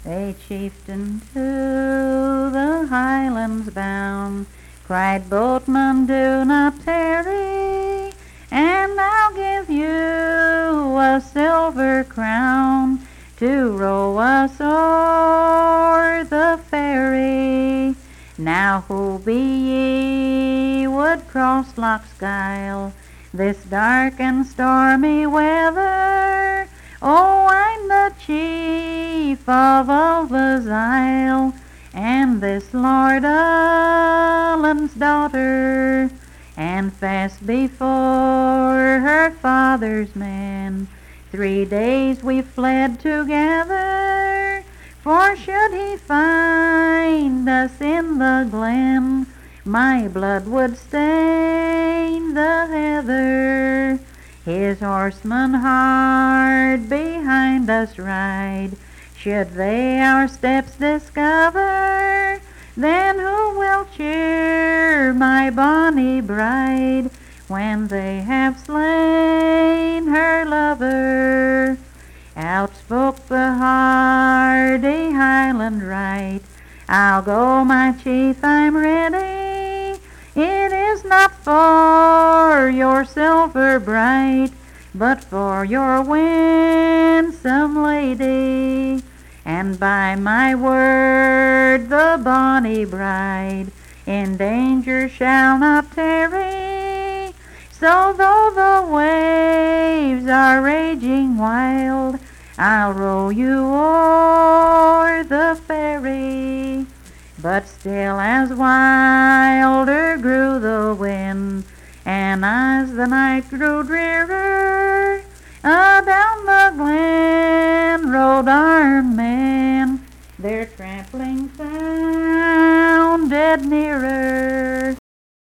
A chieftain to the highlands bound cried, "Boatman, do not tarry, and I'll give you a silver crown to row us o'er the ferry." Now who be ye would cross Loch Skyle this dark and stormy weather? Oh, I'm the chief of Ulva's Isle, and this Lord Ullin's daughter, and fast before her father's men 3 days we fled together. For should he find us in the glen, my blood would stain the heather. His horsemen hard behind us ride. Should they our steps discover, then who will cheer my bonny bride when they have slain her lover? Out spoke the hardy Highland right, "I'll go, my chief, I'm ready. It is not for your silver bright, but for your winsome lady. And by my word the bonny bride in danger shall not tarry. So though the waves are raging wild, I'll row you o'er the ferry." But still as wilder grew the wind, and as the night grew drearer, adown the glen rode armed men, their trampling sounded nearer.